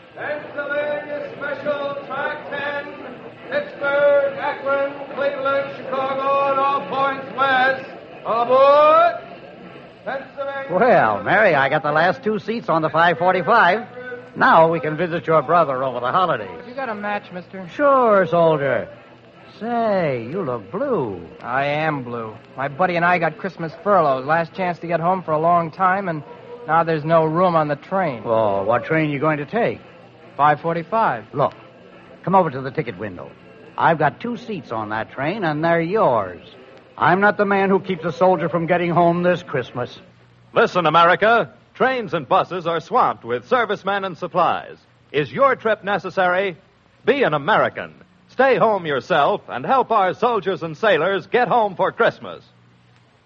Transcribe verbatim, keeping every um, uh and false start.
Pennsylvania Special Track ten, Pittsburgh, Akron, Cleveland, Chicago, and all points west. All aboard! Pennsylvania... Well, Mary, I got the last two seats on the five forty-five. Now we can visit your brother over the holidays. You got a match, mister? Sure, soldier. Say, you look blue. I am blue. My buddy and I got Christmas furloughs. Last chance to get home for a long time, and now there's no room on the train. Well, what train are you going to take? five forty-five. Look, come over to the ticket window. I've got two seats on that train, and they're yours. I'm not the man who keeps a soldier from getting home this Christmas. Listen, America. Trains and buses are swamped with servicemen and supplies. Is your trip necessary? Be an American. Stay home yourself and help our soldiers and sailors get home for Christmas.